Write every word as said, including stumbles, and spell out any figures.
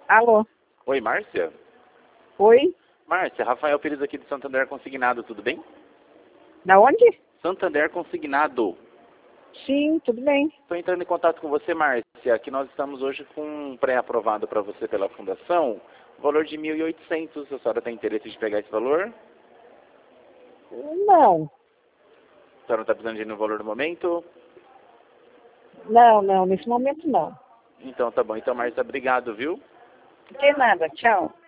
Alô? Oi, Márcia? Oi? Márcia, Rafael Pires aqui de Santander Consignado, tudo bem? Da onde? Santander Consignado. Sim, tudo bem. Estou entrando em contato com você, Márcia, que nós estamos hoje com um pré-aprovado para você pela Fundação, valor de mil e oitocentos. A senhora tem interesse de pegar esse valor? Não. A senhora não está precisando de ir no valor do momento? Não, não, nesse momento não. Então tá bom. Então, Márcia, obrigado, viu? De nada, tchau.